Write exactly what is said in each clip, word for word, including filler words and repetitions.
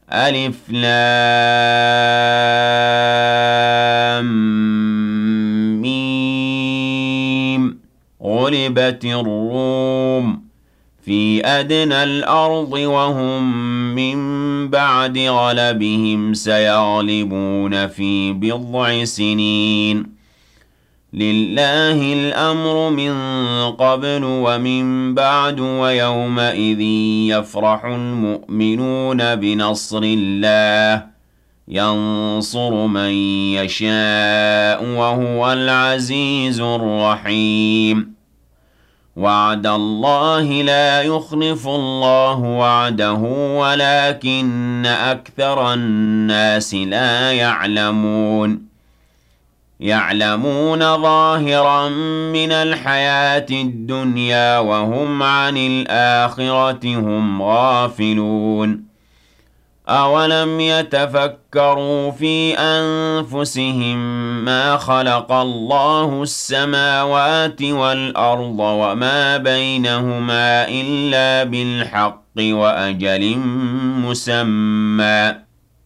ألف لام ميم. غلبت الروم في أدنى الأرض وهم من بعد غلبهم سيغلبون في بضع سنين. لله الأمر من قبل ومن بعد ويومئذ يفرح المؤمنون بنصر الله ينصر من يشاء وهو العزيز الرحيم. وعد الله لا يخلف الله وعده ولكن أكثر الناس لا يعلمون. يعلمون ظاهرا من الحياة الدنيا وهم عن الآخرة هم غافلون. أولم يتفكروا في أنفسهم ما خلق الله السماوات والأرض وما بينهما إلا بالحق وأجل مسمى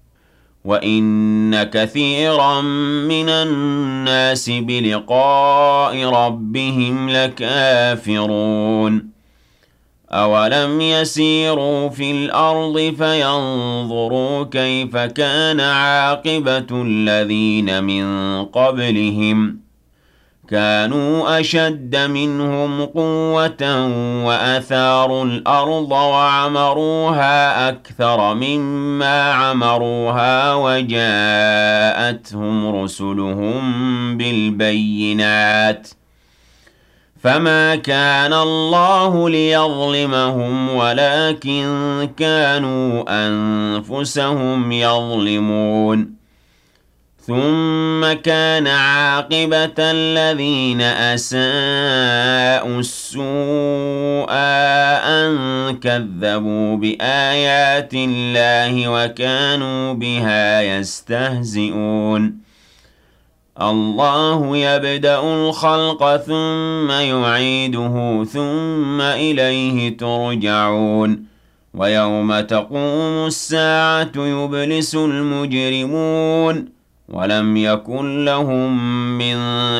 وإن كثيرا من الناس بلقاء ربهم لكافرون. أولم يسيروا في الأرض فينظروا كيف كان عاقبة الذين من قبلهم كانوا أشد منهم قوة وأثاروا الأرض وعمروها أكثر مما عمروها وجاءتهم رسلهم بالبينات فما كان الله ليظلمهم ولكن كانوا أنفسهم يظلمون. ثم كان عاقبة الذين أساءوا السوء أن كذبوا بآيات الله وكانوا بها يستهزئون. الله يبدأ الخلق ثم يعيده ثم إليه ترجعون. ويوم تقوم الساعة يبلس المجرمون ولم يكن لهم من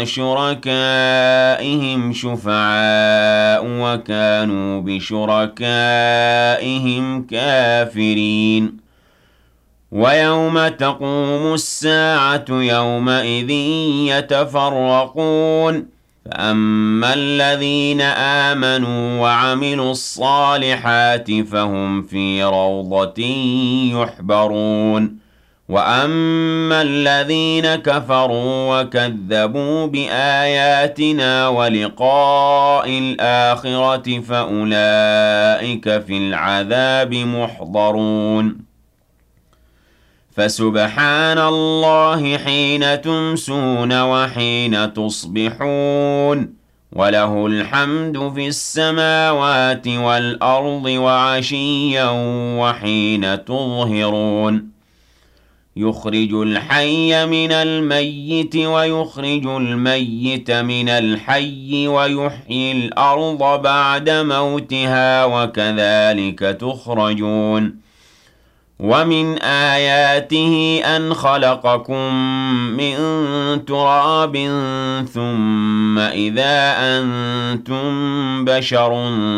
شركائهم شفعاء وكانوا بشركائهم كافرين. ويوم تقوم الساعة يومئذ يتفرقون فأما الذين آمنوا وعملوا الصالحات فهم في روضة يحبرون. وأما الذين كفروا وكذبوا بآياتنا ولقاء الآخرة فأولئك في العذاب محضرون. فسبحان الله حين تمسون وحين تصبحون وله الحمد في السماوات والأرض وعشيا وحين تظهرون. يخرج الحي من الميت ويخرج الميت من الحي ويحيي الأرض بعد موتها وكذلك تخرجون. ومن آياته أن خلقكم من تراب ثم إذا أنتم بشر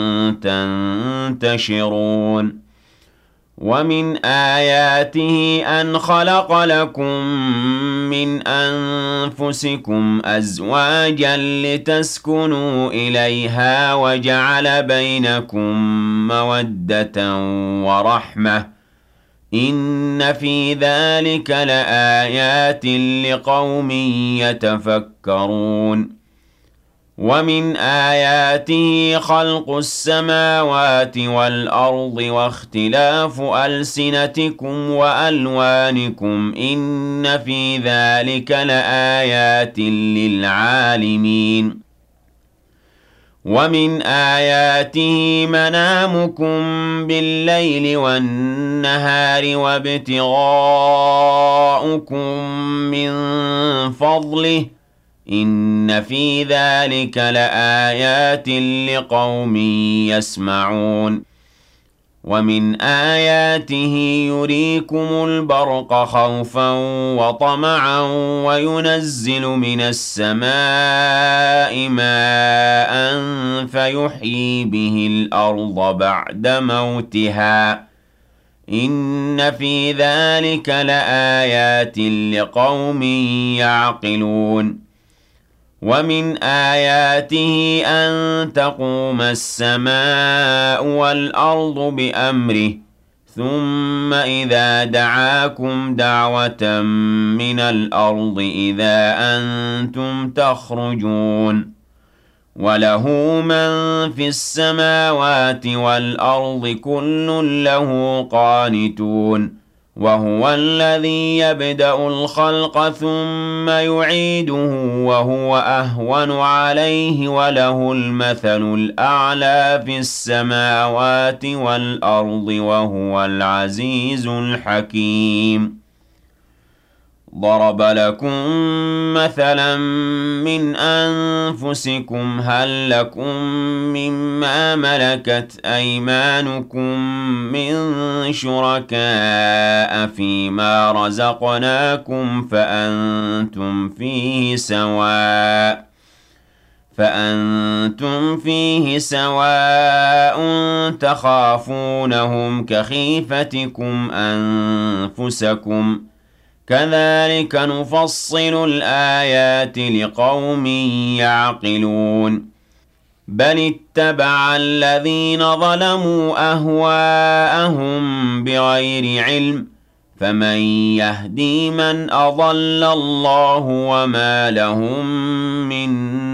تنتشرون. ومن آياته أن خلق لكم من أنفسكم أزواجا لتسكنوا إليها وجعل بينكم مودة ورحمة إن في ذلك لآيات لقوم يتفكرون. ومن آياته خلق السماوات والأرض واختلاف ألسنتكم وألوانكم إن في ذلك لآيات للعالمين. ومن آياته منامكم بالليل والنهار وابتغاؤكم من فضله إن في ذلك لآيات لقوم يسمعون. ومن آياته يريكم البرق خوفا وطمعا وينزل من السماء ماء فيحيي به الأرض بعد موتها إن في ذلك لآيات لقوم يعقلون ومن آياته أن تقوم السماء والأرض بأمره ثم إذا دعاكم دعوة من الأرض إذا أنتم تخرجون وله من في السماوات والأرض كل له قانتون وهو الذي يبدأ الخلق ثم يعيده وهو أهون عليه وله المثل الأعلى في السماوات والأرض وهو العزيز الحكيم ضرب لكم مثلا من أنفسكم هل لكم مما ملكت أيمانكم من شركاء فيما رزقناكم فأنتم فيه سواء فأنتم فيه سواء تخافونهم كخيفتكم أنفسكم كذلك نفصل الآيات لقوم يعقلون بل اتبع الذين ظلموا أهواءهم بغير علم فمن يهدي من أضل الله وما لهم من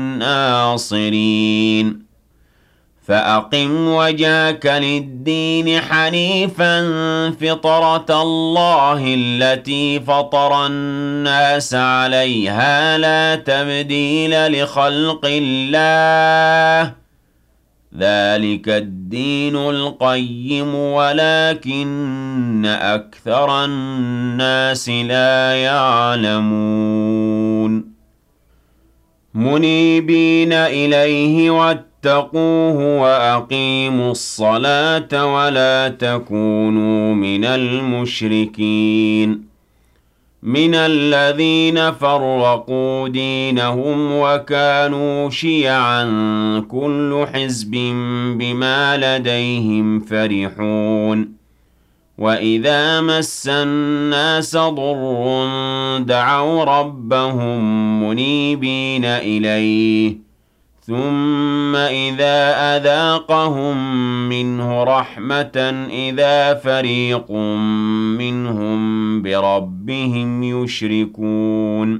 ناصرين فأقم وجهك للدين حنيفا فطرة الله التي فطر الناس عليها لا تبديل لخلق الله ذلك الدين القيم ولكن أكثر الناس لا يعلمون منيبين إليه واتقوه وأقيموا الصلاة ولا تكونوا من المشركين من الذين فرقوا دينهم وكانوا شيعا كل حزب بما لديهم فرحون وإذا مس الناس ضر دعوا ربهم منيبين إليه ثم إذا أذاقهم منه رحمة إذا فريق منهم بربهم يشركون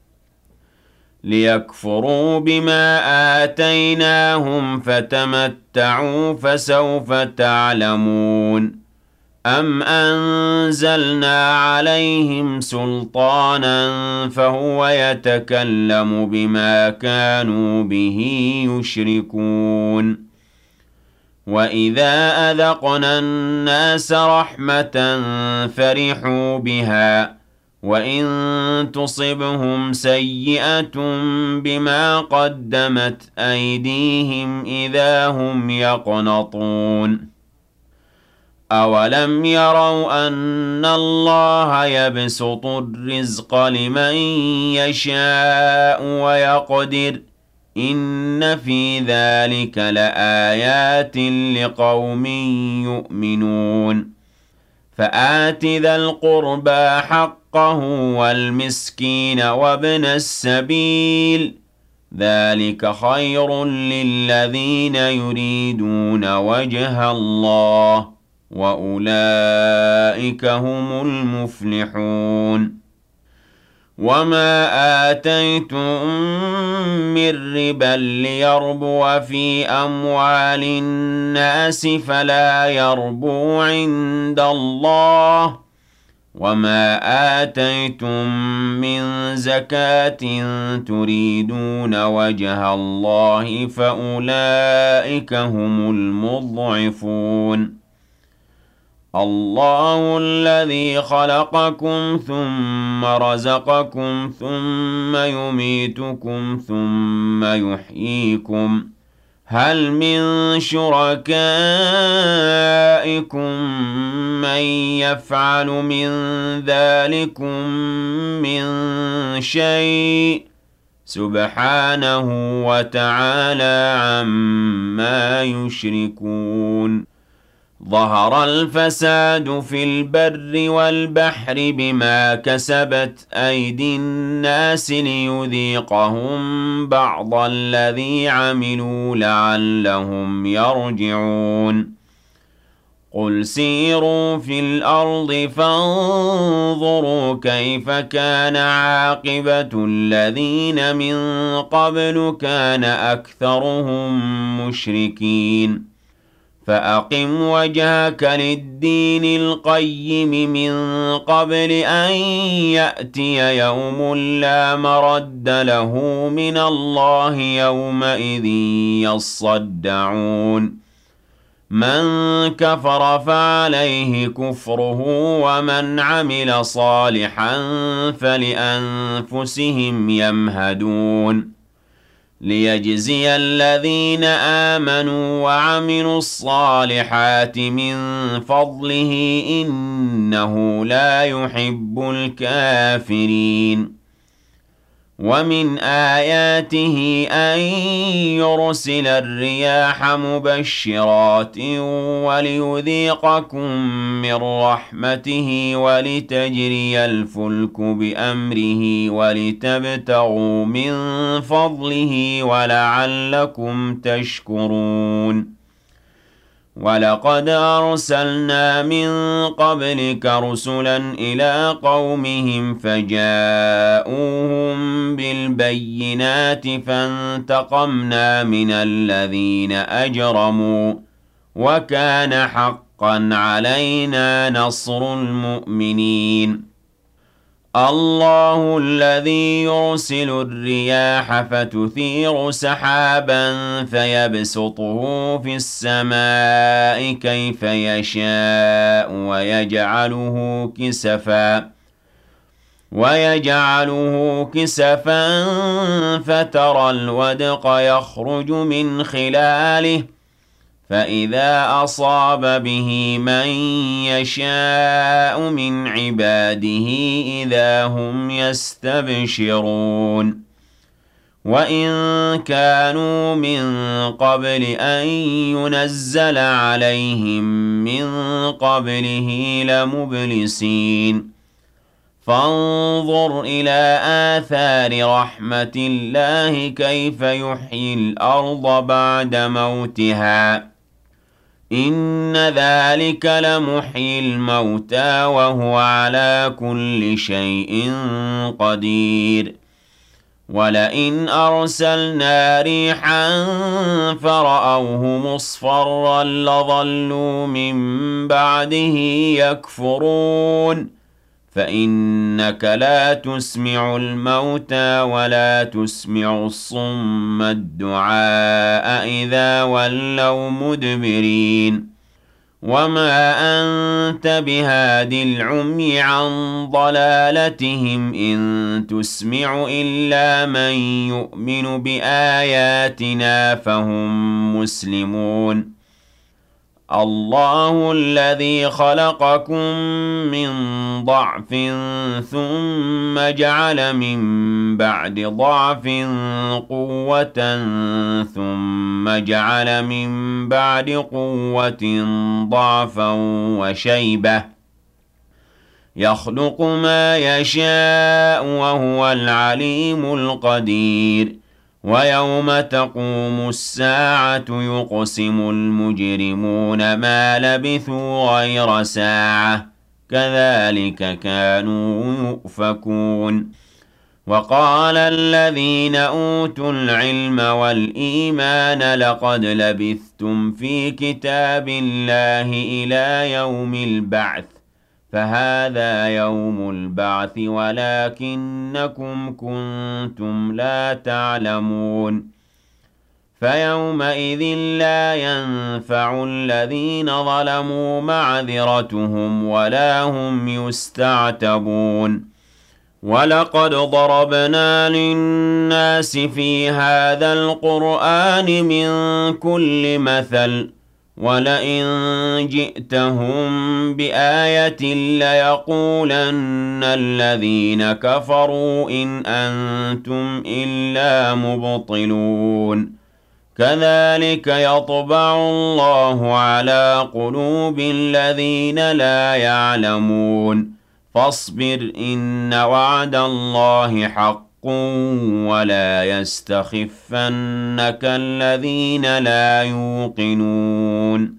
ليكفروا بما آتيناهم فتمتعوا فسوف تعلمون أم أنزلنا عليهم سلطانا فهو يتكلم بما كانوا به يشركون وإذا أذقنا الناس رحمة فرحوا بها وإن تصبهم سيئة بما قدمت أيديهم إذا هم يقنطون أولم يروا أن الله يبسط الرزق لمن يشاء ويقدر إن في ذلك لآيات لقوم يؤمنون فآت ذا القربى حقه والمسكين وابن السبيل ذلك خير للذين يريدون وجه الله وأولئك هم المفلحون وما آتيتم من ربا ليربو في أموال الناس فلا يربو عند الله وما آتيتم من زكاة تريدون وجه الله فأولئك هم المضعفون الله الذي خلقكم ثم رزقكم ثم يميتكم ثم يحييكم هل من شركائكم من يفعل من ذلكم من شيء سبحانه وتعالى عما يشركون ظهر الفساد في البر والبحر بما كسبت أيدي الناس ليذيقهم بعض الذي عملوا لعلهم يرجعون قل سيروا في الأرض فانظروا كيف كان عاقبة الذين من قبل كان أكثرهم مشركين فأقم وجهك للدين القيم من قبل أن يأتي يوم لا مرد له من الله يومئذ يصدعون من كفر فعليه كفره ومن عمل صالحا فلأنفسهم يمهدون ليجزي الذين آمنوا وعملوا الصالحات من فضله إنه لا يحب الكافرين ومن آياته أن يرسل الرياح مبشرات وليذيقكم من رحمته ولتجري الفلك بأمره ولتبتغوا من فضله ولعلكم تشكرون ولقد أرسلنا من قبلك رسلا إلى قومهم فجاءوهم بالبينات فانتقمنا من الذين أجرموا وكان حقا علينا نصر المؤمنين الله الذي يرسل الرياح فتثير سحابا فيبسطه في السماء كيف يشاء ويجعله كسفا ويجعله كسفا فترى الودق يخرج من خلاله فإذا أصاب به من يشاء من عباده إذا هم يستبشرون وإن كانوا من قبل أن ينزل عليهم من قبله لمبلسين فانظر إلى آثار رحمة الله كيف يحيي الأرض بعد موتها إن ذلك لمحيي الموتى وهو على كل شيء قدير ولئن أرسلنا ريحا فرأوه مصفرا لظلوا من بعده يكفرون فإنك لا تسمع الموتى ولا تسمع الصم الدعاء إذا ولوا مدبرين وما أنت بهاد العمي عن ضلالتهم إن تسمع إلا من يؤمن بآياتنا فهم مسلمون الله الذي خلقكم من ضعف ثم جعل من بعد ضعف قوة ثم جعل من بعد قوة ضعفا وشيبة يخلق ما يشاء وهو العليم القدير ويوم تقوم الساعة يقسم المجرمون ما لبثوا غير ساعة كذلك كانوا يؤفكون وقال الذين أوتوا العلم والإيمان لقد لبثتم في كتاب الله إلى يوم البعث فهذا يوم البعث ولكنكم كنتم لا تعلمون فيومئذ لا ينفع الذين ظلموا معذرتهم ولا هم يستعتبون وَلَقَدْ ضَرَبْنَا لِلنَّاسِ فِي هَذَا الْقُرْآنِ مِنْ كُلِّ مَثَلٍ ۚ وَلَئِنْ جِئْتَهُم بِآيَةٍ لَّيَقُولَنَّ الَّذِينَ كَفَرُوا إِنْ أَنتُمْ إِلَّا مُبْطِلُونَ كَذَٰلِكَ يَطْبَعُ اللَّهُ عَلَىٰ قُلُوبِ الَّذِينَ لَا يَعْلَمُونَ فاصبر إن وعد الله حق ولا يستخفنك الذين لا يوقنون